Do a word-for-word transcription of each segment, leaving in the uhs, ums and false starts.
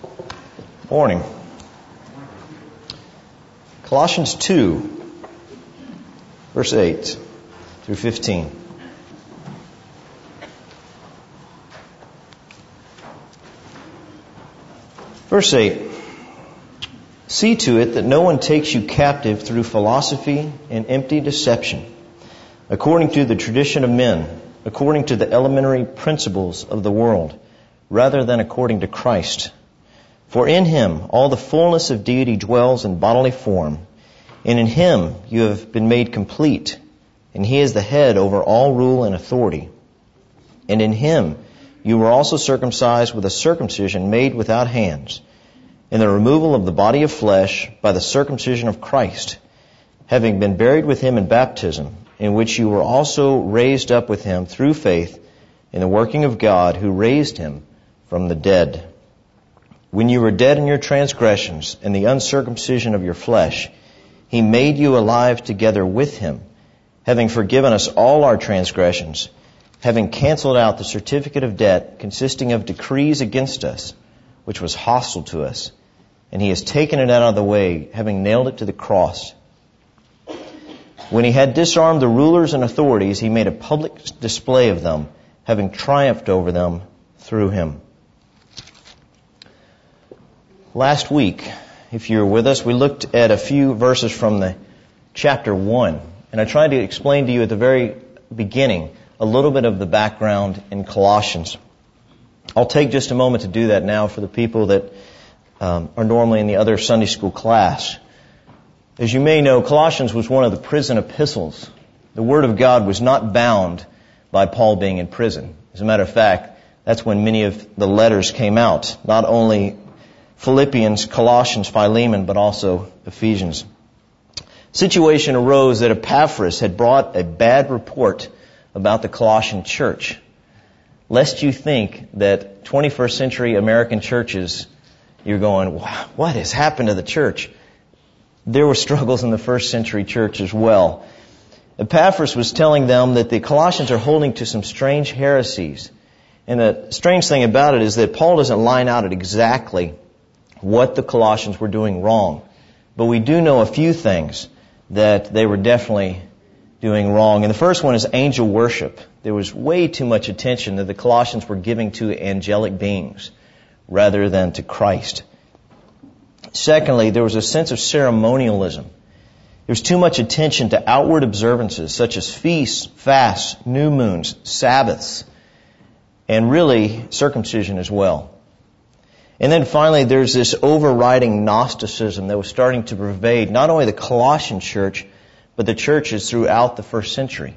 Morning. Colossians two, verse eight through fifteen. Verse eight. See to it that no one takes you captive through philosophy and empty deception, according to the tradition of men, according to the elementary principles of the world, rather than according to Christ. For in Him all the fullness of deity dwells in bodily form, and in Him you have been made complete, and He is the head over all rule and authority. And in Him you were also circumcised with a circumcision made without hands, in the removal of the body of flesh by the circumcision of Christ, having been buried with Him in baptism, in which you were also raised up with Him through faith in the working of God who raised Him from the dead. When you were dead in your transgressions and the uncircumcision of your flesh, He made you alive together with Him, having forgiven us all our transgressions, having canceled out the certificate of debt consisting of decrees against us, which was hostile to us, and He has taken it out of the way, having nailed it to the cross. When He had disarmed the rulers and authorities, He made a public display of them, having triumphed over them through Him. Last week, if you were with us, we looked at a few verses from the chapter one, and I tried to explain to you at the very beginning a little bit of the background in Colossians. I'll take just a moment to do that now for the people that um, are normally in the other Sunday school class. As you may know, Colossians was one of the prison epistles. The Word of God was not bound by Paul being in prison. As a matter of fact, that's when many of the letters came out, not only Philippians, Colossians, Philemon, but also Ephesians. Situation arose that Epaphras had brought a bad report about the Colossian church. Lest you think that twenty-first century American churches, you're going, wow, what has happened to the church? There were struggles in the first century church as well. Epaphras was telling them that the Colossians are holding to some strange heresies. And the strange thing about it is that Paul doesn't line out at exactly what the Colossians were doing wrong. But we do know a few things that they were definitely doing wrong. And the first one is angel worship. There was way too much attention that the Colossians were giving to angelic beings rather than to Christ. Secondly, there was a sense of ceremonialism. There was too much attention to outward observances such as feasts, fasts, new moons, Sabbaths, and really circumcision as well. And then finally, there's this overriding Gnosticism that was starting to pervade not only the Colossian church, but the churches throughout the first century.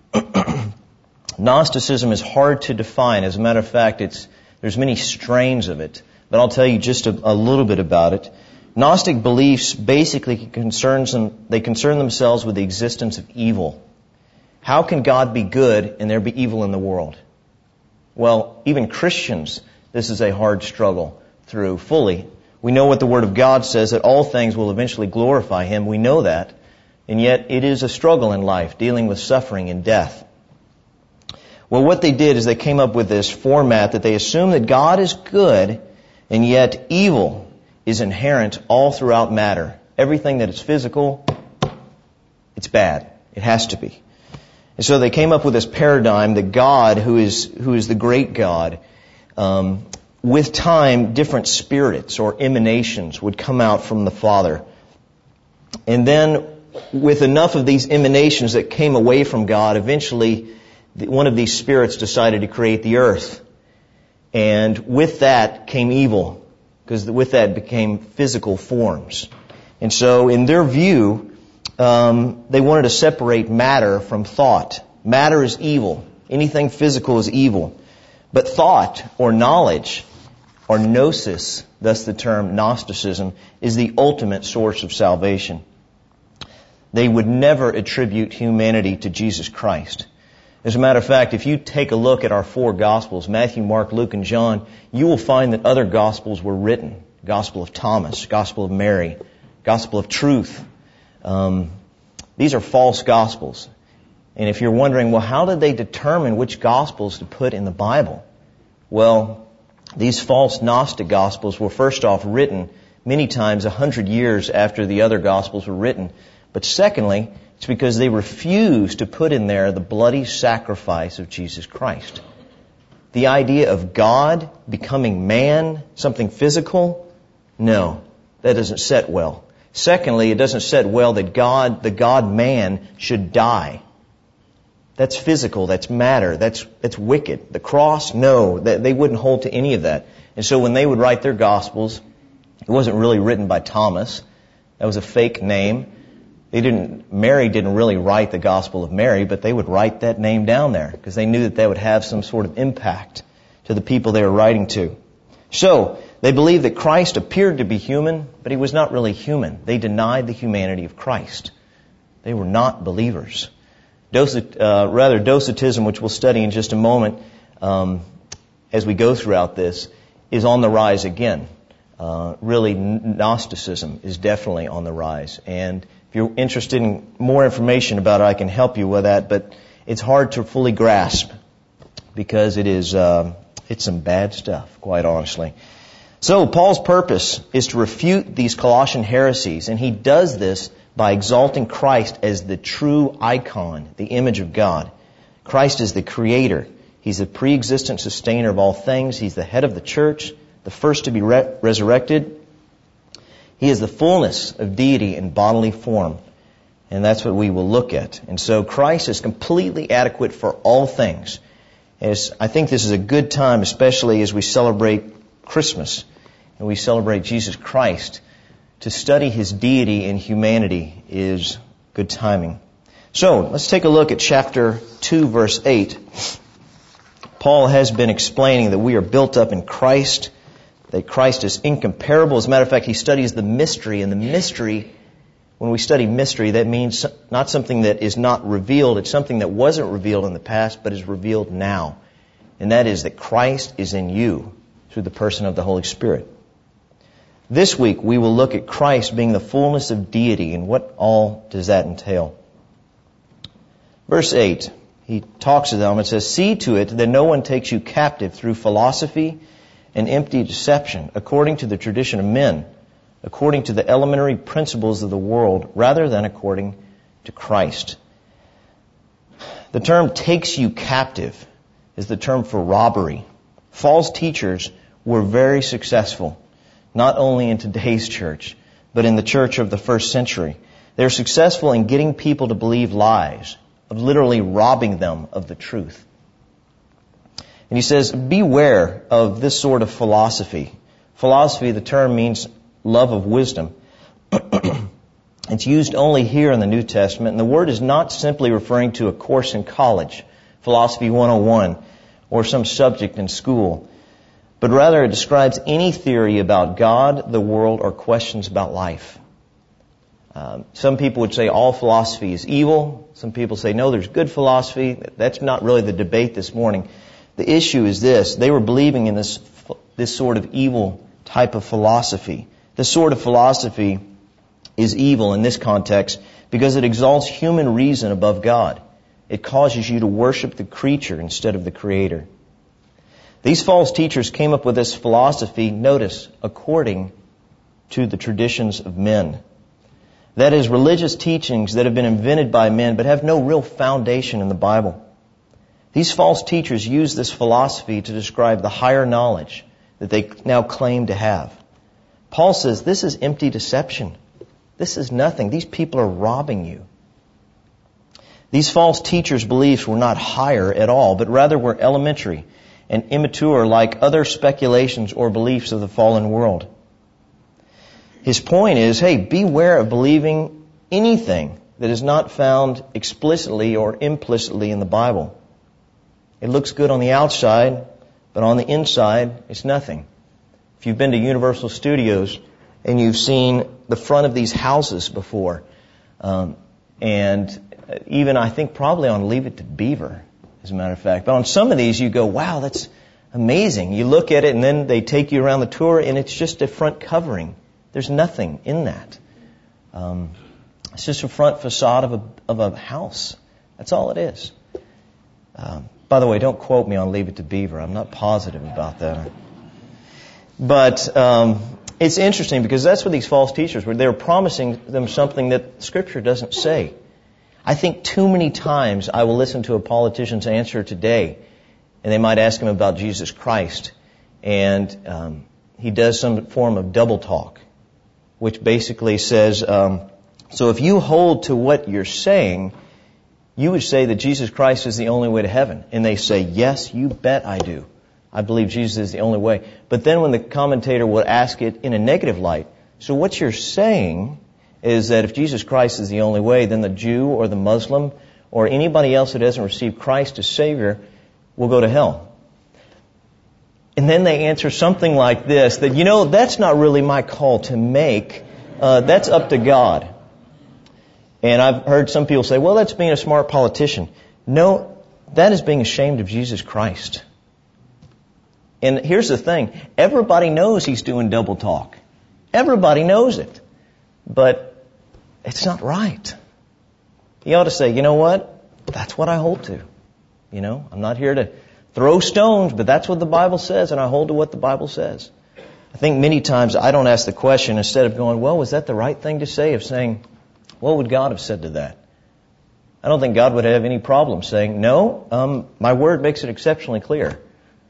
Gnosticism is hard to define. As a matter of fact, it's there's many strains of it. But I'll tell you just a, a little bit about it. Gnostic beliefs basically concerns them, they concern themselves with the existence of evil. How can God be good and there be evil in the world? Well, even Christians, this is a hard struggle through fully. We know what the Word of God says, that all things will eventually glorify Him. We know that. And yet it is a struggle in life, dealing with suffering and death. Well, what they did is they came up with this format that they assume that God is good, and yet evil is inherent all throughout matter. Everything that is physical, it's bad. It has to be. And so they came up with this paradigm that God, who is who is the great God, um, with time, different spirits or emanations would come out from the Father. And then with enough of these emanations that came away from God, eventually one of these spirits decided to create the earth. And with that came evil, because with that became physical forms. And so in their view, um, they wanted to separate matter from thought. Matter is evil. Anything physical is evil. But thought or knowledge or gnosis, thus the term Gnosticism, is the ultimate source of salvation. They would never attribute humanity to Jesus Christ. As a matter of fact, if you take a look at our four Gospels, Matthew, Mark, Luke, and John, you will find that other Gospels were written. Gospel of Thomas, Gospel of Mary, Gospel of Truth. Um, these are false Gospels. And if you're wondering, well, how did they determine which Gospels to put in the Bible? Well, These false Gnostic Gospels were first off written many times a hundred years after the other Gospels were written. But secondly, it's because they refused to put in there the bloody sacrifice of Jesus Christ. The idea of God becoming man, something physical, no, that doesn't set well. Secondly, it doesn't set well that God, the God-man, should die. That's physical, that's matter, that's that's wicked. The cross, no, they wouldn't hold to any of that. And so when they would write their Gospels, it wasn't really written by Thomas. That was a fake name. They didn't, Mary didn't really write the Gospel of Mary, but they would write that name down there because they knew that that would have some sort of impact to the people they were writing to. So, they believed that Christ appeared to be human, but he was not really human. They denied the humanity of Christ. They were not believers. Docet, uh, rather, Docetism, which we'll study in just a moment um, as we go throughout this, is on the rise again. Uh, really, Gnosticism is definitely on the rise. And if you're interested in more information about it, I can help you with that, but it's hard to fully grasp because it is uh, it's some bad stuff, quite honestly. So Paul's purpose is to refute these Colossian heresies, and he does this by exalting Christ as the true icon, the image of God. Christ is the creator. He's the pre-existent sustainer of all things. He's the head of the church, the first to be re- resurrected. He is the fullness of deity in bodily form. And that's what we will look at. And so Christ is completely adequate for all things. As I think this is a good time, especially as we celebrate Christmas and we celebrate Jesus Christ. To study His deity and humanity is good timing. So, let's take a look at chapter two, verse eight. Paul has been explaining that we are built up in Christ, that Christ is incomparable. As a matter of fact, he studies the mystery, and the mystery, when we study mystery, that means not something that is not revealed. It's something that wasn't revealed in the past, but is revealed now. And that is that Christ is in you through the person of the Holy Spirit. This week, we will look at Christ being the fullness of deity, and what all does that entail. Verse eight, he talks to them and says, "See to it that no one takes you captive through philosophy and empty deception, according to the tradition of men, according to the elementary principles of the world, rather than according to Christ." The term "takes you captive" is the term for robbery. False teachers were very successful, not only in today's church, but in the church of the first century. They're successful in getting people to believe lies, of literally robbing them of the truth. And he says, beware of this sort of philosophy. Philosophy, the term means love of wisdom. It's used only here in the New Testament, and the word is not simply referring to a course in college, Philosophy one oh one, or some subject in school, but rather it describes any theory about God, the world, or questions about life. Um, some people would say all philosophy is evil. Some people say, no, there's good philosophy. That's not really the debate this morning. The issue is this. They were believing in this this sort of evil type of philosophy. This sort of philosophy is evil in this context because it exalts human reason above God. It causes you to worship the creature instead of the Creator. These false teachers came up with this philosophy, notice, according to the traditions of men. That is, religious teachings that have been invented by men but have no real foundation in the Bible. These false teachers use this philosophy to describe the higher knowledge that they now claim to have. Paul says this is empty deception. This is nothing. These people are robbing you. These false teachers' beliefs were not higher at all, but rather were elementary and immature like other speculations or beliefs of the fallen world. His point is, hey, beware of believing anything that is not found explicitly or implicitly in the Bible. It looks good on the outside, but on the inside, it's nothing. If you've been to Universal Studios and you've seen the front of these houses before, um, and even I think probably on Leave It to Beaver, as a matter of fact. But on some of these you go, wow, that's amazing. You look at it and then they take you around the tour and it's just a front covering. There's nothing in that. Um, it's just a front facade of a, of a house. That's all it is. Um, by the way, don't quote me on Leave It to Beaver. I'm not positive about that. But um, it's interesting because that's what these false teachers were. They were promising them something that Scripture doesn't say. I think too many times I will listen to a politician's answer today, and they might ask him about Jesus Christ, and um, he does some form of double talk, which basically says, um, so if you hold to what you're saying, you would say that Jesus Christ is the only way to heaven. And they say, yes, you bet I do. I believe Jesus is the only way. But then when the commentator would ask it in a negative light, so what you're saying is that if Jesus Christ is the only way, then the Jew or the Muslim or anybody else that hasn't received Christ as Savior will go to hell. And then they answer something like this, that, you know, that's not really my call to make. Uh, that's up to God. And I've heard some people say, well, that's being a smart politician. No, that is being ashamed of Jesus Christ. And here's the thing. Everybody knows he's doing double talk. Everybody knows it. But it's not right. He ought to say, you know what? That's what I hold to. You know, I'm not here to throw stones, but that's what the Bible says, and I hold to what the Bible says. I think many times I don't ask the question, instead of going, well, was that the right thing to say, of saying, what would God have said to that? I don't think God would have any problem saying, no, um, my word makes it exceptionally clear.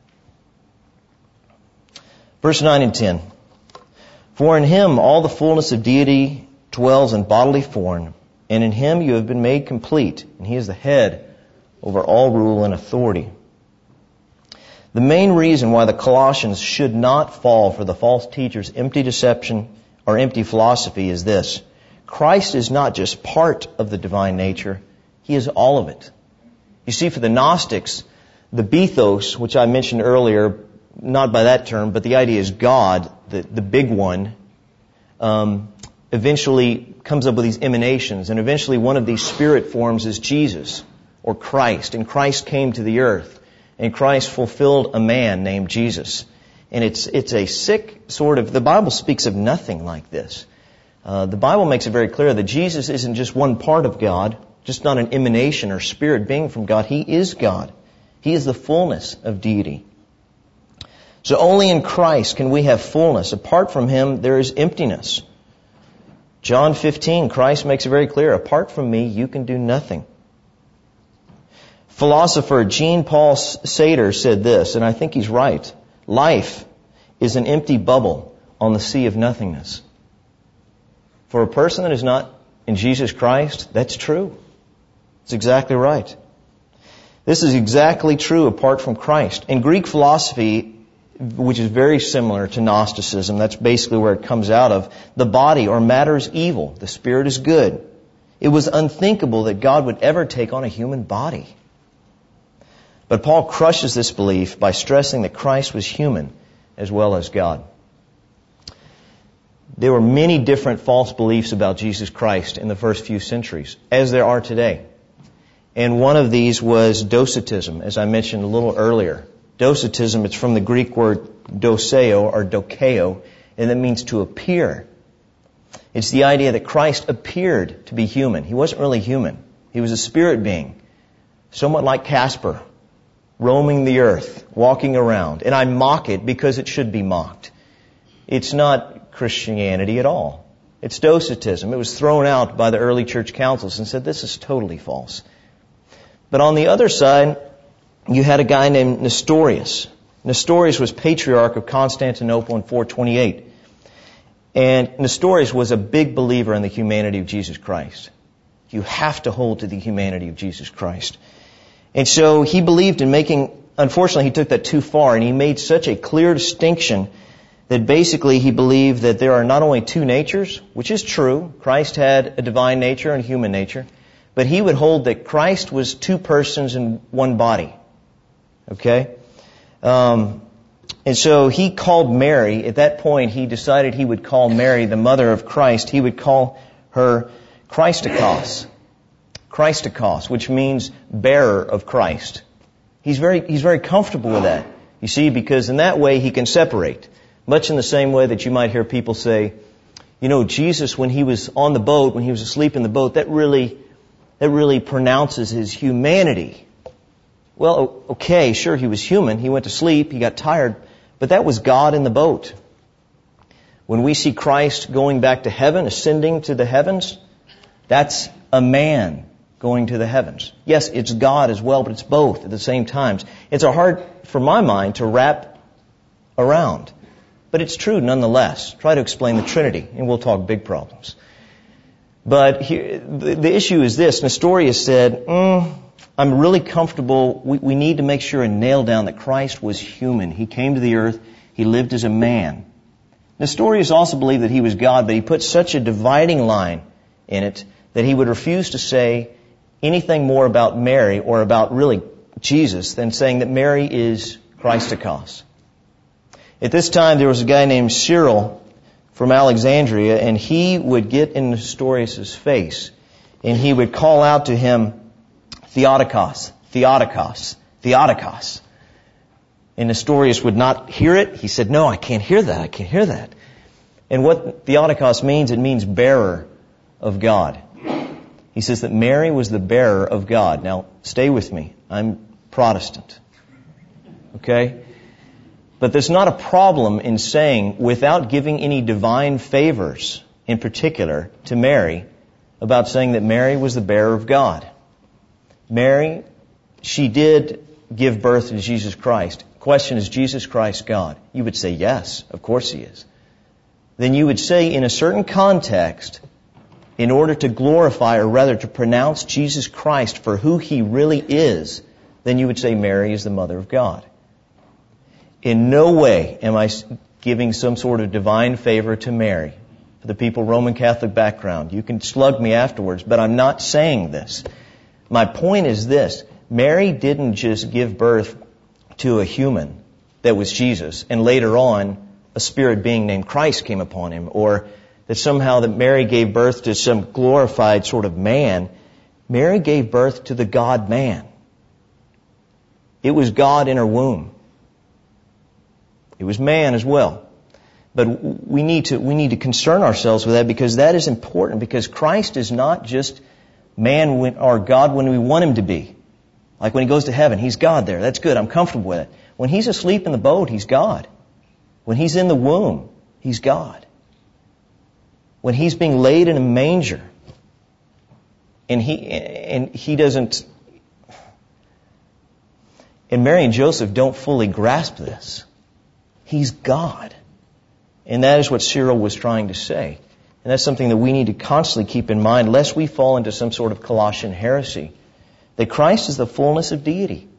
Verse nine and ten. For in him all the fullness of deity dwells in bodily form, and in him you have been made complete, and he is the head over all rule and authority. The main reason why the Colossians should not fall for the false teacher's empty deception or empty philosophy is this. Christ is not just part of the divine nature, he is all of it. You see, for the Gnostics, the bethos, which I mentioned earlier, not by that term, but the idea is God, the, the big one, um, eventually comes up with these emanations, and eventually one of these spirit forms is Jesus, or Christ, and Christ came to the earth, and Christ fulfilled a man named Jesus. And it's it's a sick sort of, the Bible speaks of nothing like this. Uh, the Bible makes it very clear that Jesus isn't just one part of God, just not an emanation or spirit being from God. He is God. He is the fullness of deity. So only in Christ can we have fullness. Apart from Him, there is emptiness. John fifteen, Christ makes it very clear, apart from me, you can do nothing. Philosopher Jean-Paul Sartre said this, and I think he's right. Life is an empty bubble on the sea of nothingness. For a person that is not in Jesus Christ, that's true. It's exactly right. This is exactly true apart from Christ. In Greek philosophy, which is very similar to Gnosticism, that's basically where it comes out of, the body or matter is evil, the spirit is good. It was unthinkable that God would ever take on a human body. But Paul crushes this belief by stressing that Christ was human as well as God. There were many different false beliefs about Jesus Christ in the first few centuries, as there are today. And one of these was Docetism, as I mentioned a little earlier. Docetism, it's from the Greek word doseo or dokeo, and that means to appear. It's the idea that Christ appeared to be human. He wasn't really human. He was a spirit being, somewhat like Casper, roaming the earth, walking around. And I mock it because it should be mocked. It's not Christianity at all. It's Docetism. It was thrown out by the early church councils and said, this is totally false. But on the other side, you had a guy named Nestorius. Nestorius was patriarch of Constantinople in four twenty-eight. And Nestorius was a big believer in the humanity of Jesus Christ. You have to hold to the humanity of Jesus Christ. And so he believed in making, unfortunately he took that too far, and he made such a clear distinction that basically he believed that there are not only two natures, which is true, Christ had a divine nature and a human nature, but he would hold that Christ was two persons in one body. Okay? Um, and so he called Mary, at that point he decided he would call Mary the mother of Christ, he would call her Christokos. Christokos, which means bearer of Christ. He's very, he's very comfortable with that. You see, because in that way he can separate. Much in the same way that you might hear people say, you know, Jesus, when he was on the boat, when he was asleep in the boat, that really, that really pronounces his humanity. Well, okay, sure, he was human. He went to sleep. He got tired. But that was God in the boat. When we see Christ going back to heaven, ascending to the heavens, that's a man going to the heavens. Yes, it's God as well, but it's both at the same time. It's hard, for my mind, to wrap around. But it's true nonetheless. Try to explain the Trinity, and we'll talk big problems. But here, the, the issue is this. Nestorius said, mm, I'm really comfortable. We, we need to make sure and nail down that Christ was human. He came to the earth. He lived as a man. Nestorius also believed that he was God, but he put such a dividing line in it that he would refuse to say anything more about Mary or about really Jesus than saying that Mary is Christokos. At this time, there was a guy named Cyril from Alexandria, and he would get in Nestorius' face, and he would call out to him, Theotokos, Theotokos, Theotokos. And Nestorius would not hear it. He said, no, I can't hear that, I can't hear that. And what Theotokos means, it means bearer of God. He says that Mary was the bearer of God. Now, stay with me. I'm Protestant. Okay? But there's not a problem in saying, without giving any divine favors, in particular, to Mary, about saying that Mary was the bearer of God. Mary, she did give birth to Jesus Christ. Question, is Jesus Christ God? You would say yes, of course He is. Then you would say, in a certain context, in order to glorify, or rather to pronounce Jesus Christ for who He really is, then you would say Mary is the mother of God. In no way am I giving some sort of divine favor to Mary. For the people Roman Catholic background, you can slug me afterwards, but I'm not saying this. My point is this. Mary didn't just give birth to a human that was Jesus, and later on a spirit being named Christ came upon him, or that somehow that Mary gave birth to some glorified sort of man. Mary gave birth to the God-man. It was God in her womb. It was man as well. But we need to, we need to concern ourselves with that, because that is important, because Christ is not just man when, or God when we want Him to be. Like when He goes to heaven, He's God there. That's good. I'm comfortable with it. When He's asleep in the boat, He's God. When He's in the womb, He's God. When He's being laid in a manger, and He, and He doesn't, and Mary and Joseph don't fully grasp this. He's God. And that is what Cyril was trying to say. And that's something that we need to constantly keep in mind, lest we fall into some sort of Colossian heresy. That Christ is the fullness of deity.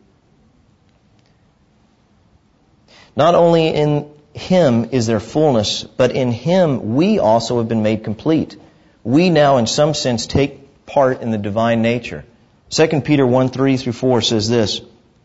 Not only in Him is there fullness, but in Him we also have been made complete. We now, in some sense, take part in the divine nature. Second Peter one, three through four says this.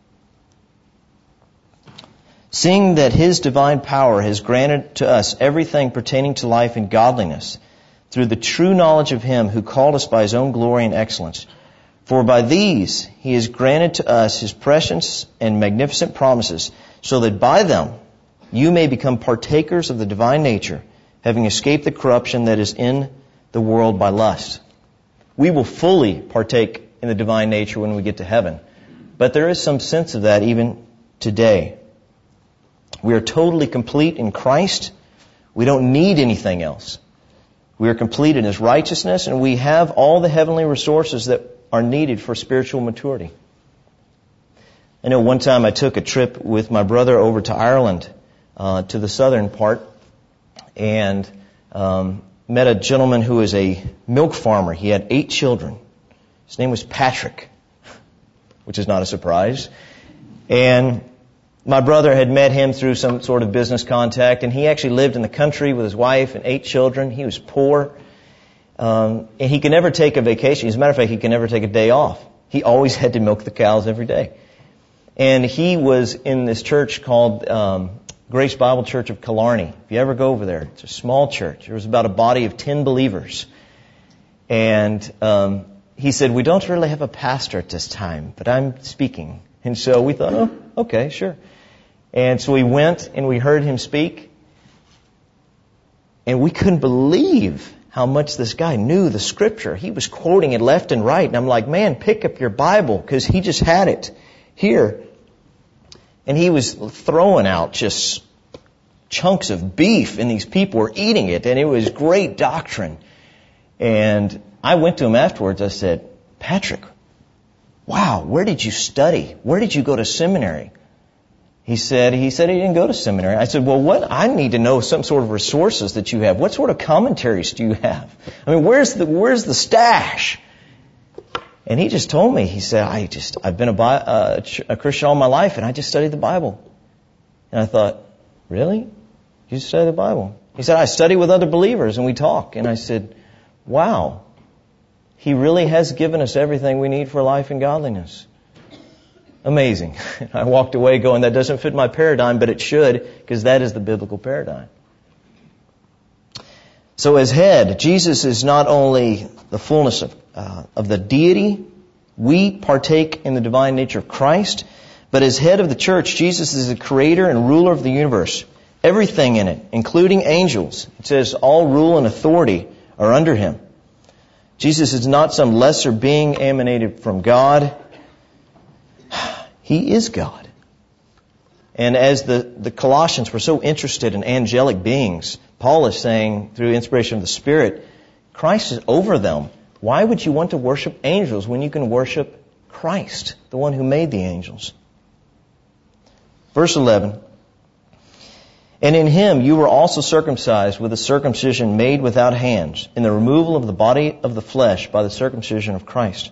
Seeing that His divine power has granted to us everything pertaining to life and godliness, through the true knowledge of Him who called us by His own glory and excellence. For by these He has granted to us His precious and magnificent promises, so that by them you may become partakers of the divine nature, having escaped the corruption that is in the world by lust. We will fully partake in the divine nature when we get to heaven. But there is some sense of that even today. We are totally complete in Christ. We don't need anything else. We are complete in His righteousness, and we have all the heavenly resources that are needed for spiritual maturity. I know one time I took a trip with my brother over to Ireland, uh, to the southern part, and um, met a gentleman who is a milk farmer. He had eight children. His name was Patrick, which is not a surprise. And my brother had met him through some sort of business contact, and he actually lived in the country with his wife and eight children. He was poor, um, and he could never take a vacation. As a matter of fact, he could never take a day off. He always had to milk the cows every day. And he was in this church called um, Grace Bible Church of Killarney. If you ever go over there, it's a small church. There was about a body of ten believers. And um, he said, we don't really have a pastor at this time, but I'm speaking. And so we thought, oh, okay, sure. And so we went and we heard him speak. And we couldn't believe how much this guy knew the Scripture. He was quoting it left and right. And I'm like, man, pick up your Bible, because he just had it here. And he was throwing out just chunks of beef, and these people were eating it, and it was great doctrine. And I went to him afterwards. I said, Patrick, wow, where did you study? Where did you go to seminary? He said, he said he didn't go to seminary. I said, well, what? I need to know some sort of resources that you have. What sort of commentaries do you have? I mean, where's the, where's the stash? And he just told me, he said, I just, I've been a, uh, a Christian all my life, and I just studied the Bible. And I thought, really? You study the Bible? He said, I study with other believers, and we talk. And I said, wow, he really has given us everything we need for life and godliness. Amazing. I walked away going, that doesn't fit my paradigm, but it should, because that is the biblical paradigm. So as head, Jesus is not only the fullness of, uh, of the deity, we partake in the divine nature of Christ, but as head of the church, Jesus is the creator and ruler of the universe. Everything in it, including angels. It says all rule and authority are under him. Jesus is not some lesser being emanated from God. He is God. And as the, the Colossians were so interested in angelic beings, Paul is saying, through inspiration of the Spirit, Christ is over them. Why would you want to worship angels when you can worship Christ, the one who made the angels? Verse eleven, and in him you were also circumcised with a circumcision made without hands, in the removal of the body of the flesh by the circumcision of Christ.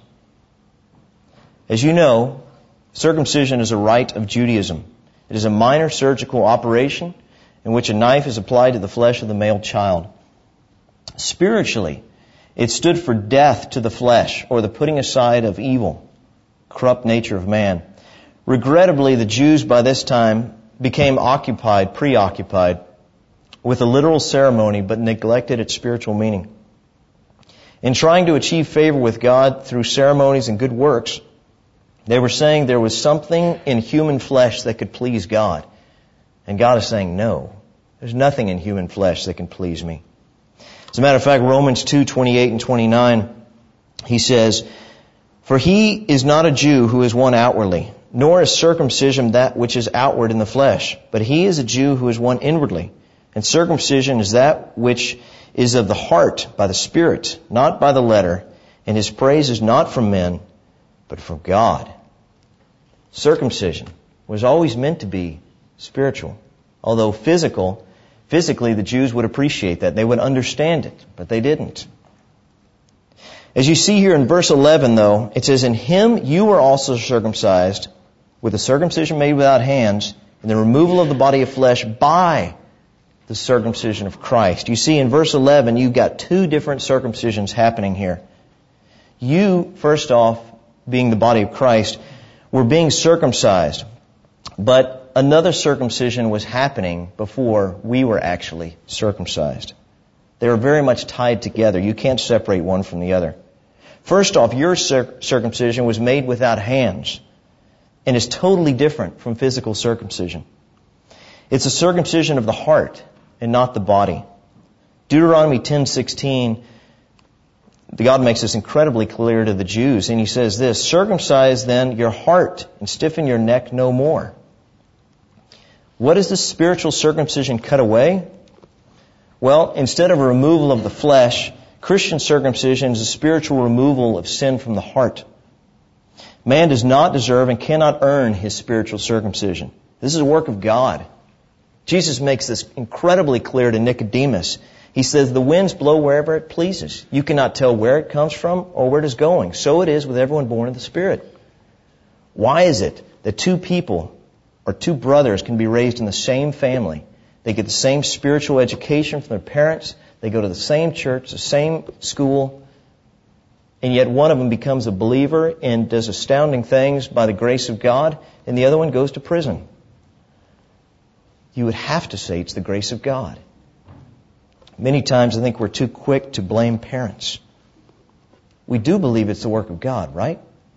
As you know, circumcision is a rite of Judaism. It is a minor surgical operation in which a knife is applied to the flesh of the male child. Spiritually, it stood for death to the flesh, or the putting aside of evil, corrupt nature of man. Regrettably, the Jews by this time became occupied, preoccupied with a literal ceremony, but neglected its spiritual meaning. In trying to achieve favor with God through ceremonies and good works, they were saying there was something in human flesh that could please God. And God is saying, no, there's nothing in human flesh that can please me. As a matter of fact, Romans two, twenty-eight and twenty-nine, he says, for he is not a Jew who is one outwardly, nor is circumcision that which is outward in the flesh, but he is a Jew who is one inwardly. And circumcision is that which is of the heart by the Spirit, not by the letter, and his praise is not from men, but from God. Circumcision was always meant to be spiritual. Although physical, physically the Jews would appreciate that. They would understand it, but they didn't. As you see here in verse eleven, though, it says, in him you were also circumcised with a circumcision made without hands, and the removal of the body of flesh by the circumcision of Christ. You see in verse eleven, you've got two different circumcisions happening here. You, first off, being the body of Christ, were being circumcised. But another circumcision was happening before we were actually circumcised. They are very much tied together. You can't separate one from the other. First off, your circumcision was made without hands and is totally different from physical circumcision. It's a circumcision of the heart and not the body. Deuteronomy ten sixteen, God makes this incredibly clear to the Jews, and he says this, circumcise then your heart and stiffen your neck no more. What does this spiritual circumcision cut away? Well, instead of a removal of the flesh, Christian circumcision is a spiritual removal of sin from the heart. Man does not deserve and cannot earn his spiritual circumcision. This is a work of God. Jesus makes this incredibly clear to Nicodemus. He says, the winds blow wherever it pleases. You cannot tell where it comes from or where it is going. So it is with everyone born of the Spirit. Why is it that two people or two brothers can be raised in the same family? They get the same spiritual education from their parents. They go to the same church, the same school. And yet one of them becomes a believer and does astounding things by the grace of God, and the other one goes to prison. You would have to say it's the grace of God. Many times I think we're too quick to blame parents. We do believe it's the work of God, right?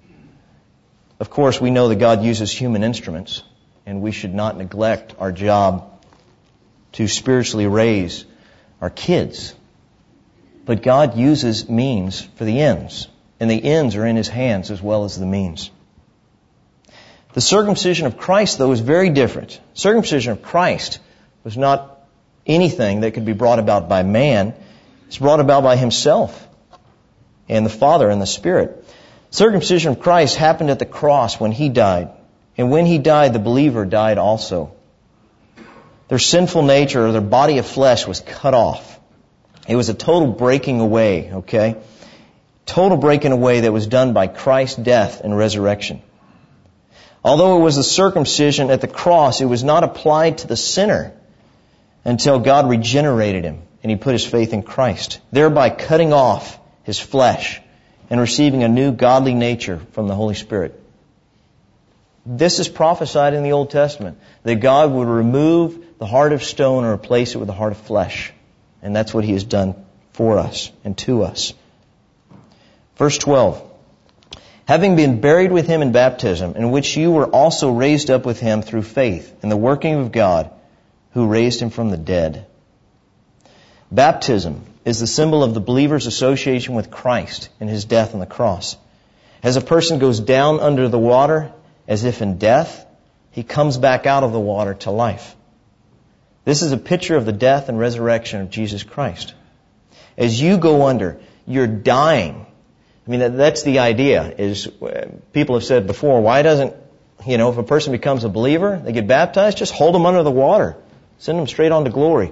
Of course, we know that God uses human instruments, and we should not neglect our job to spiritually raise our kids. But God uses means for the ends, and the ends are in His hands as well as the means. The circumcision of Christ, though, is very different. Circumcision of Christ was not anything that could be brought about by man. It's brought about by Himself and the Father and the Spirit. Circumcision of Christ happened at the cross when He died. And when He died, the believer died also. Their sinful nature, or their body of flesh, was cut off. It was a total breaking away, okay? Total breaking away that was done by Christ's death and resurrection. Although it was the circumcision at the cross, it was not applied to the sinner until God regenerated him and he put his faith in Christ, thereby cutting off his flesh and receiving a new godly nature from the Holy Spirit. This is prophesied in the Old Testament, that God would remove the heart of stone and replace it with a heart of flesh. And that's what He has done for us and to us. Verse twelve. Having been buried with Him in baptism, in which you were also raised up with Him through faith in the working of God, who raised Him from the dead. Baptism is the symbol of the believer's association with Christ in His death on the cross. As a person goes down under the water, as if in death, he comes back out of the water to life. This is a picture of the death and resurrection of Jesus Christ. As you go under, you're dying. I mean, that, that's the idea, is uh, people have said before, why doesn't, you know, if a person becomes a believer, they get baptized, just hold them under the water. Send them straight on to glory.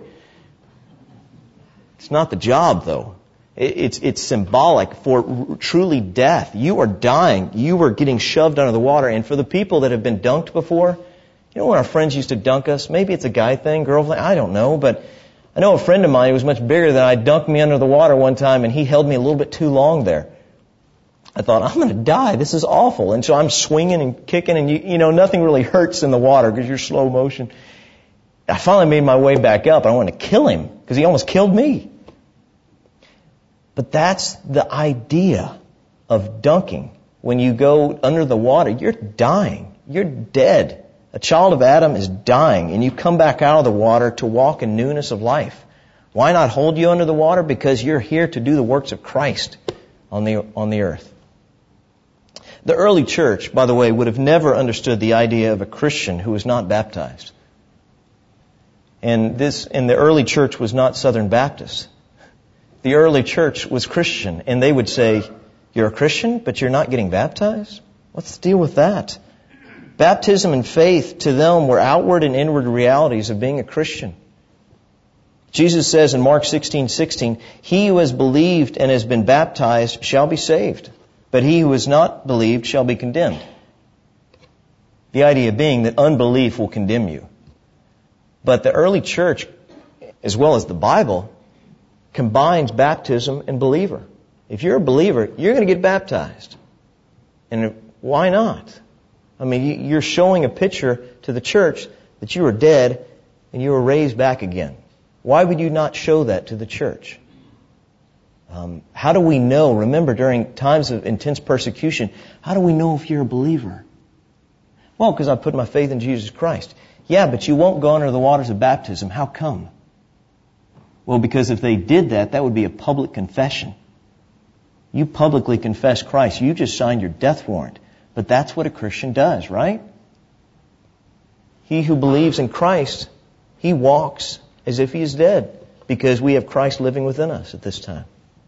It's not the job, though. It, it's, it's symbolic for r- truly death. You are dying. You are getting shoved under the water. And for the people that have been dunked before, you know when our friends used to dunk us? Maybe it's a guy thing, girl thing, I don't know, but I know a friend of mine who was much bigger than I dunked me under the water one time, and he held me a little bit too long there. I thought, I'm going to die. This is awful. And so I'm swinging and kicking, and you, you know, nothing really hurts in the water because you're slow motion. I finally made my way back up. I wanted to kill him because he almost killed me. But that's the idea of dunking. When you go under the water, you're dying. You're dead. A child of Adam is dying, and you come back out of the water to walk in newness of life. Why not hold you under the water? Because you're here to do the works of Christ on the on the earth. The early church, by the way, would have never understood the idea of a Christian who was not baptized. And this, and the early church was not Southern Baptist. The early church was Christian, and they would say, you're a Christian, but you're not getting baptized? What's the deal with that? Baptism and faith to them were outward and inward realities of being a Christian. Jesus says in Mark sixteen sixteen, he who has believed and has been baptized shall be saved, but he who has not believed shall be condemned. The idea being that unbelief will condemn you. But the early church, as well as the Bible, combines baptism and believer. If you're a believer, you're going to get baptized. And why not? I mean, you're showing a picture to the church that you were dead and you were raised back again. Why would you not show that to the church? Um, how do we know? Remember, during times of intense persecution, how do we know if you're a believer? Well, because I put my faith in Jesus Christ. Yeah, but you won't go under the waters of baptism. How come? Well, because if they did that, that would be a public confession. You publicly confess Christ. You just signed your death warrant. But that's what a Christian does, right? He who believes in Christ, he walks as if he is dead, because we have Christ living within us at this time.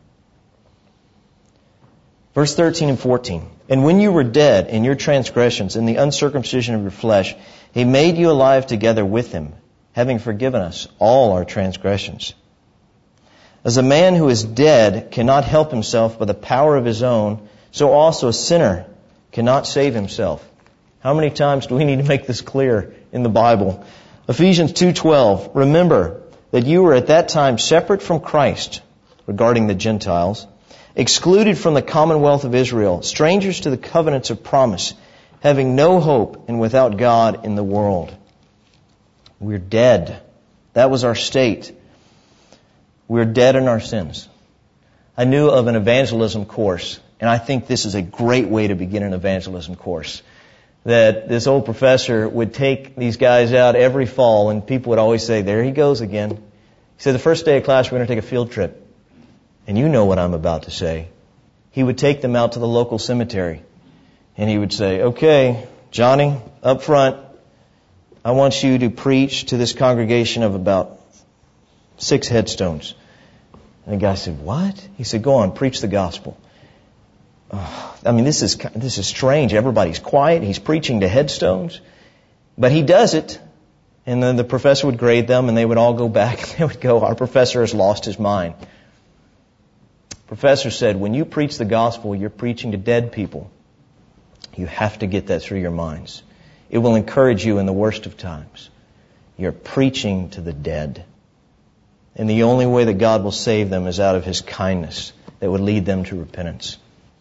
Verse thirteen and fourteen. And when you were dead in your transgressions, in the uncircumcision of your flesh, he made you alive together with him, having forgiven us all our transgressions. As a man who is dead cannot help himself by the power of his own, so also a sinner cannot save himself. How many times do we need to make this clear in the Bible? Ephesians two twelve. Remember that you were at that time separate from Christ, regarding the Gentiles, excluded from the commonwealth of Israel, strangers to the covenants of promise, having no hope and without God in the world. We're dead. That was our state. We're dead in our sins. I knew of an evangelism course, and I think this is a great way to begin an evangelism course. That this old professor would take these guys out every fall, and people would always say, there he goes again. He said, the first day of class, we're going to take a field trip. And you know what I'm about to say. He would take them out to the local cemetery. And he would say, okay, Johnny, up front, I want you to preach to this congregation of about six headstones. And the guy said, what? He said, go on, preach the gospel. Oh, I mean, this is this is strange. Everybody's quiet. He's preaching to headstones. But he does it. And then the professor would grade them, and they would all go back. And they would go, our professor has lost his mind. The professor said, when you preach the gospel, you're preaching to dead people. You have to get that through your minds. It will encourage you in the worst of times. You're preaching to the dead. And the only way that God will save them is out of His kindness that would lead them to repentance.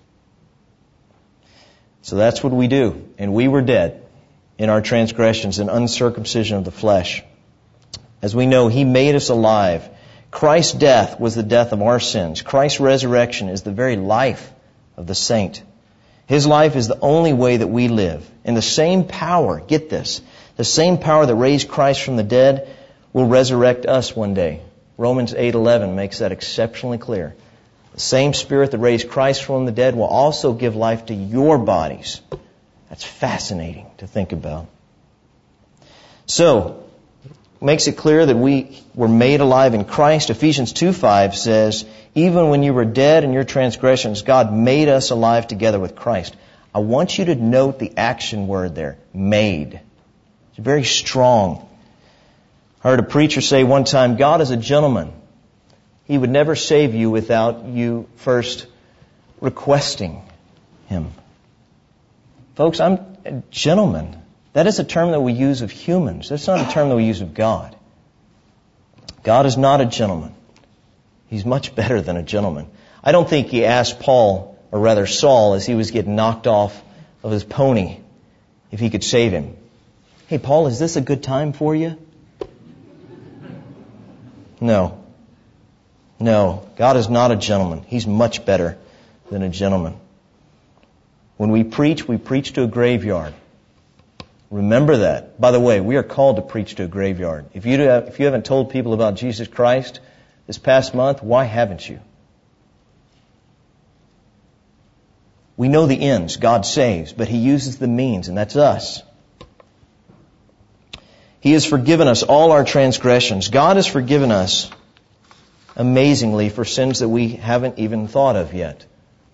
So that's what we do. And we were dead in our transgressions and uncircumcision of the flesh. As we know, He made us alive. Christ's death was the death of our sins. Christ's resurrection is the very life of the saint. His life is the only way that we live. And the same power, get this, the same power that raised Christ from the dead will resurrect us one day. Romans eight eleven makes that exceptionally clear. The same Spirit that raised Christ from the dead will also give life to your bodies. That's fascinating to think about. So, makes it clear that we were made alive in Christ. Ephesians two five says, even when you were dead in your transgressions, God made us alive together with Christ. I want you to note the action word there, made. It's very strong. I heard a preacher say one time, God is a gentleman. He would never save you without you first requesting Him. Folks, I'm a gentleman. That is a term that we use of humans. That's not a term that we use of God. God is not a gentleman. He's much better than a gentleman. I don't think He asked Paul, or rather Saul, as he was getting knocked off of his pony, if he could save him. Hey, Paul, is this a good time for you? No. No. God is not a gentleman. He's much better than a gentleman. When we preach, we preach to a graveyard. Remember that. By the way, we are called to preach to a graveyard. If you have, if you haven't told people about Jesus Christ this past month, why haven't you? We know the ends. God saves, but He uses the means, and that's us. He has forgiven us all our transgressions. God has forgiven us amazingly for sins that we haven't even thought of yet.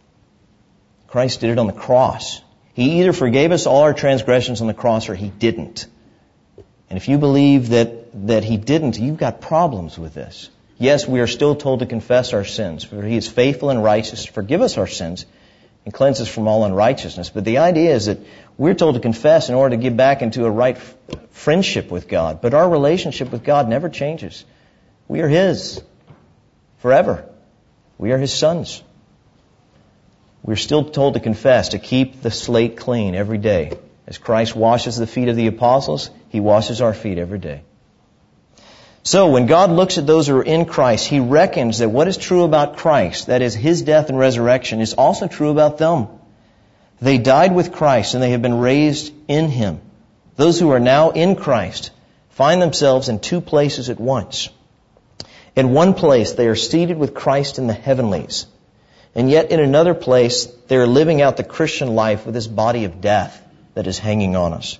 Christ did it on the cross. He either forgave us all our transgressions on the cross or He didn't. And if you believe that, that He didn't, you've got problems with this. Yes, we are still told to confess our sins, for He is faithful and righteous to forgive us our sins and cleanse us from all unrighteousness. But the idea is that we're told to confess in order to get back into a right f- friendship with God. But our relationship with God never changes. We are His forever. We are His sons. We're still told to confess, to keep the slate clean every day. As Christ washes the feet of the apostles, He washes our feet every day. So when God looks at those who are in Christ, He reckons that what is true about Christ, that is His death and resurrection, is also true about them. They died with Christ and they have been raised in Him. Those who are now in Christ find themselves in two places at once. In one place, they are seated with Christ in the heavenlies. And yet in another place, they are living out the Christian life with this body of death that is hanging on us.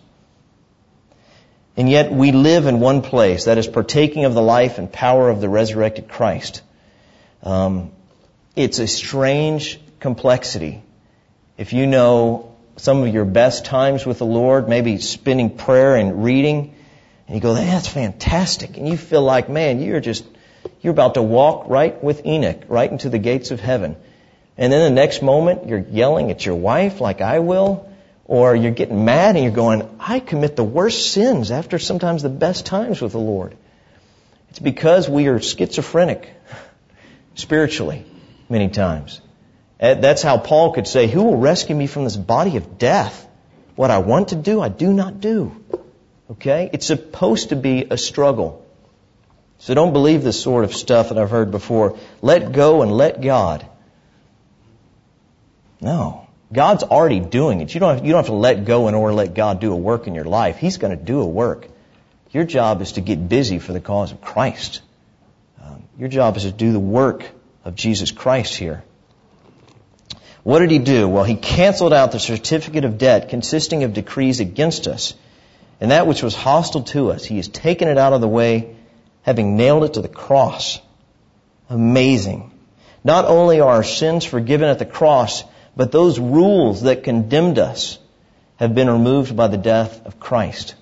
And yet we live in one place, that is partaking of the life and power of the resurrected Christ. Um, it's a strange complexity. If you know some of your best times with the Lord, maybe spending prayer and reading, and you go, hey, that's fantastic. And you feel like, man, you're just, you're about to walk right with Enoch, right into the gates of heaven. And then the next moment, you're yelling at your wife like I will, or you're getting mad and you're going, I commit the worst sins after sometimes the best times with the Lord. It's because we are schizophrenic spiritually many times. That's how Paul could say, who will rescue me from this body of death? What I want to do, I do not do. Okay? It's supposed to be a struggle. So don't believe this sort of stuff that I've heard before. Let go and let God. No. God's already doing it. You don't have, you don't have to let go in order to let God do a work in your life. He's going to do a work. Your job is to get busy for the cause of Christ. Um, your job is to do the work of Jesus Christ here. What did He do? Well, He canceled out the certificate of debt consisting of decrees against us And that which was hostile to us, He has taken it out of the way, having nailed it to the cross. Amazing. Not only are our sins forgiven at the cross, but those rules that condemned us have been removed by the death of Christ.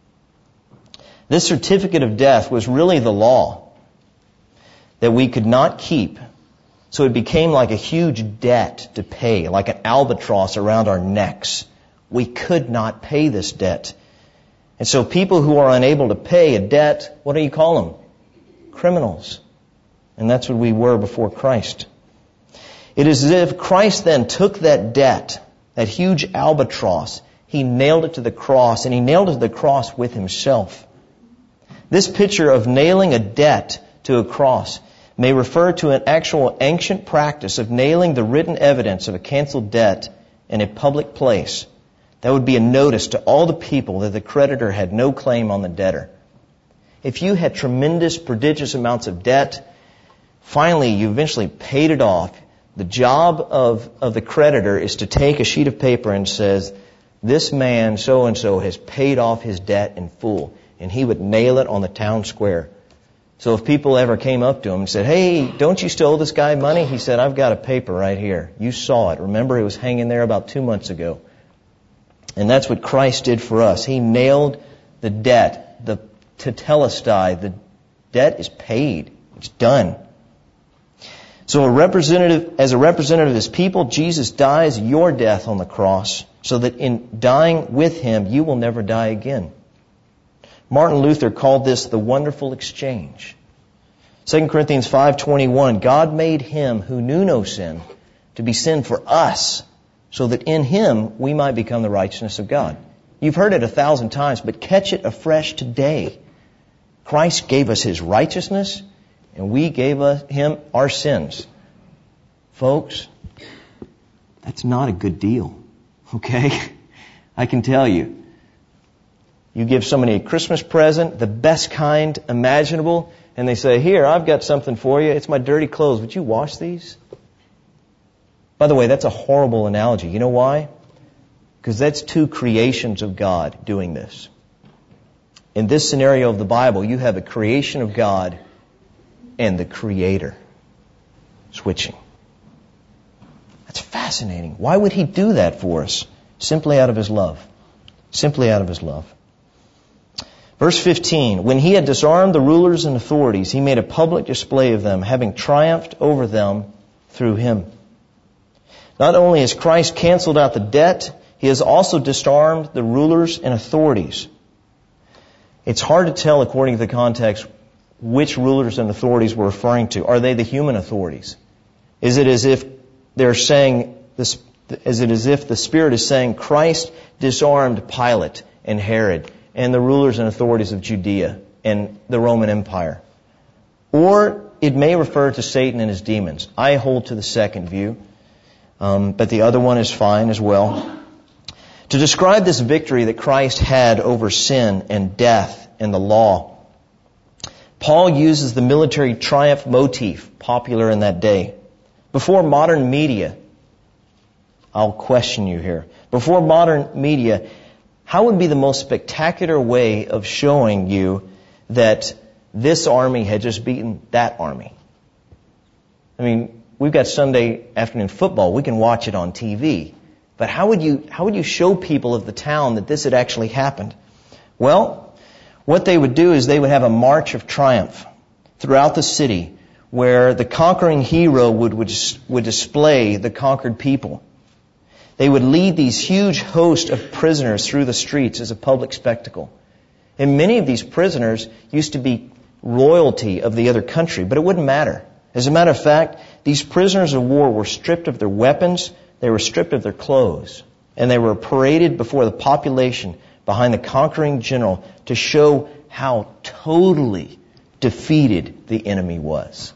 This certificate of death was really the law that we could not keep. So it became like a huge debt to pay, like an albatross around our necks. We could not pay this debt. And so people who are unable to pay a debt, what do you call them? Criminals. And that's what we were before Christ. It is as if Christ then took that debt, that huge albatross, He nailed it to the cross, and He nailed it to the cross with Himself. This picture of nailing a debt to a cross may refer to an actual ancient practice of nailing the written evidence of a canceled debt in a public place. That would be a notice to all the people that the creditor had no claim on the debtor. If you had tremendous, prodigious amounts of debt, finally you eventually paid it off, the job of, of the creditor is to take a sheet of paper and says, this man so-and-so has paid off his debt in full. And he would nail it on the town square. So if people ever came up to him and said, hey, don't you still owe this guy money? He said, I've got a paper right here. You saw it. Remember, it was hanging there about two months ago. And that's what Christ did for us. He nailed the debt, the tetelestai. The debt is paid. It's done. So a representative, as a representative of His people, Jesus dies your death on the cross so that in dying with Him, you will never die again. Martin Luther called this the wonderful exchange. Second Corinthians five twenty-one, God made Him who knew no sin to be sin for us, so that in Him we might become the righteousness of God. You've heard it a thousand times, but catch it afresh today. Christ gave us His righteousness, and we gave us, Him our sins. Folks, that's not a good deal, okay? I can tell you. You give somebody a Christmas present, the best kind imaginable, and they say, here, I've got something for you. It's my dirty clothes. Would you wash these? By the way, that's a horrible analogy. You know why? Because that's two creations of God doing this. In this scenario of the Bible, you have a creation of God and the Creator switching. That's fascinating. Why would He do that for us? Simply out of His love. Simply out of His love. Verse fifteen, when He had disarmed the rulers and authorities, He made a public display of them, having triumphed over them through Him. Not only has Christ canceled out the debt, He has also disarmed the rulers and authorities. It's hard to tell, according to the context, which rulers and authorities we're referring to. Are they the human authorities? Is it as if they're saying this? Is it as if the Spirit is saying Christ disarmed Pilate and Herod and the rulers and authorities of Judea and the Roman Empire? Or it may refer to Satan and his demons. I hold to the second view, um, but the other one is fine as well. To describe this victory that Christ had over sin and death and the law, Paul uses the military triumph motif popular in that day. Before modern media, I'll question you here. Before modern media, how would be the most spectacular way of showing you that this army had just beaten that army? I mean, we've got Sunday afternoon football. We can watch it on T V. But how would you, how would you show people of the town that this had actually happened? Well, what they would do is they would have a march of triumph throughout the city where the conquering hero would, would, would display the conquered people. They would lead these huge hosts of prisoners through the streets as a public spectacle. And many of these prisoners used to be royalty of the other country, but it wouldn't matter. As a matter of fact, these prisoners of war were stripped of their weapons, they were stripped of their clothes, and they were paraded before the population behind the conquering general to show how totally defeated the enemy was.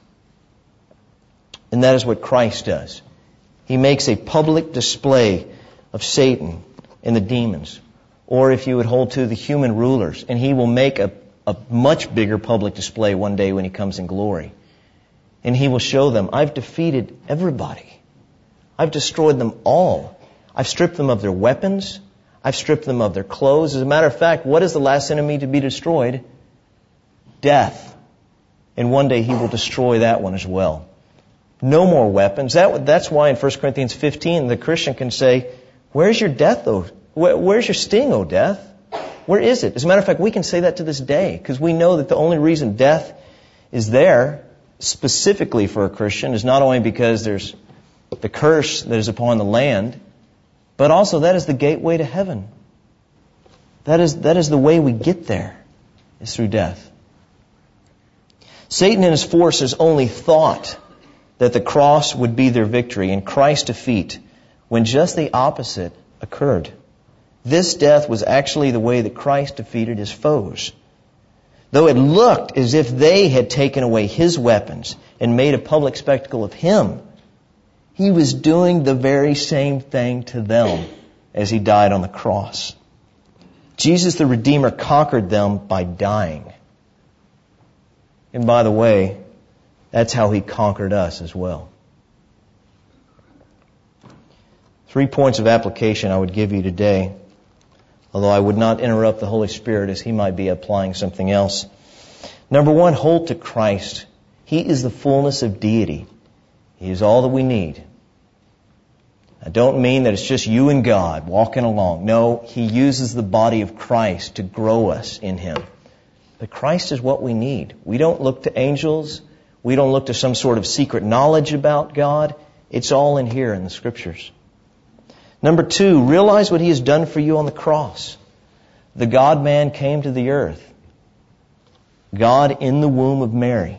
And that is what Christ does. He makes a public display of Satan and the demons, or if you would hold to the human rulers, and He will make a, a much bigger public display one day when He comes in glory. And He will show them, I've defeated everybody. I've destroyed them all. I've stripped them of their weapons. I've stripped them of their clothes. As a matter of fact, what is the last enemy to be destroyed? Death. And one day He will destroy that one as well. No more weapons. That, that's why in First Corinthians fifteen, the Christian can say, where's your death, though? Where, where's your sting, O death? Where is it? As a matter of fact, we can say that to this day, because we know that the only reason death is there, specifically for a Christian, is not only because there's the curse that is upon the land, but also that is the gateway to heaven. That is, that is the way we get there, is through death. Satan and his forces only thought that the cross would be their victory and Christ's defeat, when just the opposite occurred. This death was actually the way that Christ defeated His foes. Though it looked as if they had taken away His weapons and made a public spectacle of Him, He was doing the very same thing to them as He died on the cross. Jesus the Redeemer conquered them by dying. And by the way, that's how He conquered us as well. Three points of application I would give you today, although I would not interrupt the Holy Spirit as He might be applying something else. Number one, hold to Christ. He is the fullness of deity. He is all that we need. I don't mean that it's just you and God walking along. No, He uses the body of Christ to grow us in Him. But Christ is what we need. We don't look to angels. We don't look to some sort of secret knowledge about God. It's all in here in the Scriptures. Number two, realize what He has done for you on the cross. The God-man came to the earth. God in the womb of Mary.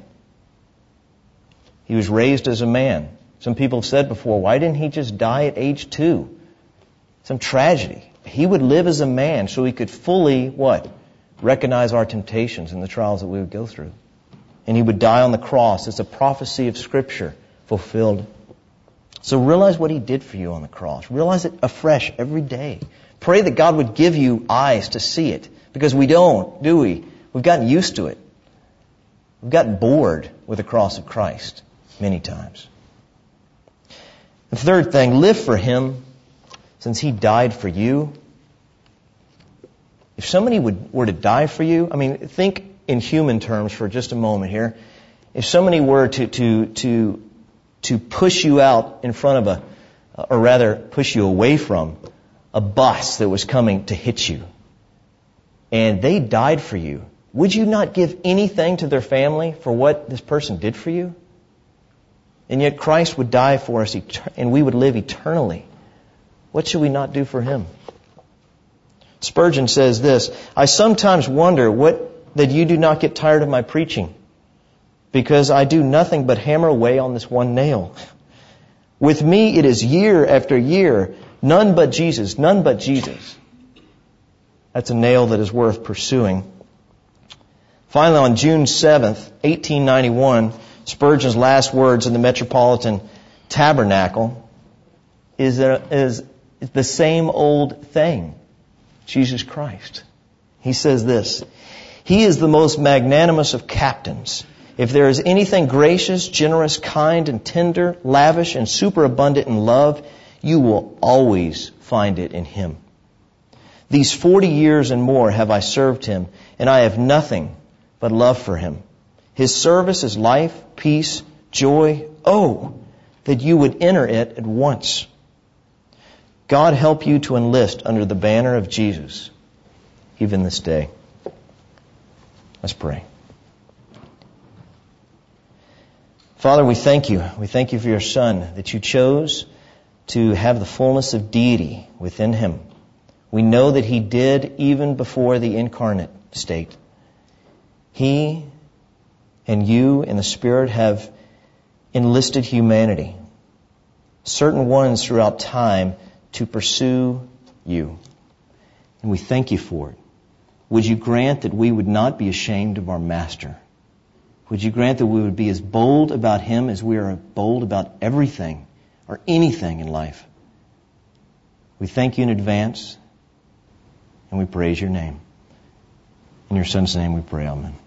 He was raised as a man. Some people have said before, why didn't He just die at age two? Some tragedy. He would live as a man so He could fully, what? Recognize our temptations and the trials that we would go through. And He would die on the cross. It's a prophecy of Scripture fulfilled. So realize what He did for you on the cross. Realize it afresh every day. Pray that God would give you eyes to see it. Because we don't, do we? We've gotten used to it. We've gotten bored with the cross of Christ many times. The third thing, live for Him since He died for you. If somebody would, were to die for you, I mean, think in human terms for just a moment here. If somebody were to, to, to, to push you out in front of a, or rather push you away from a bus that was coming to hit you, and they died for you, would you not give anything to their family for what this person did for you? And yet Christ would die for us and we would live eternally. What should we not do for Him? Spurgeon says this, I sometimes wonder what that you do not get tired of my preaching, because I do nothing but hammer away on this one nail. With me it is year after year, none but Jesus, none but Jesus. That's a nail that is worth pursuing. Finally, on June seventh, eighteen ninety-one, Spurgeon's last words in the Metropolitan Tabernacle is, a, is the same old thing, Jesus Christ. He says this, He is the most magnanimous of captains. If there is anything gracious, generous, kind, and tender, lavish, and superabundant in love, you will always find it in Him. These forty years and more have I served Him, and I have nothing but love for Him. His service is life, peace, joy. Oh, that you would enter it at once. God help you to enlist under the banner of Jesus, even this day. Let's pray. Father, we thank You. We thank You for Your Son, that You chose to have the fullness of deity within Him. We know that He did even before the incarnate state. He and You and the Spirit have enlisted humanity, certain ones throughout time, to pursue You. And we thank You for it. Would You grant that we would not be ashamed of our Master? Would You grant that we would be as bold about Him as we are bold about everything or anything in life? We thank You in advance, and we praise Your name. In Your Son's name we pray, amen.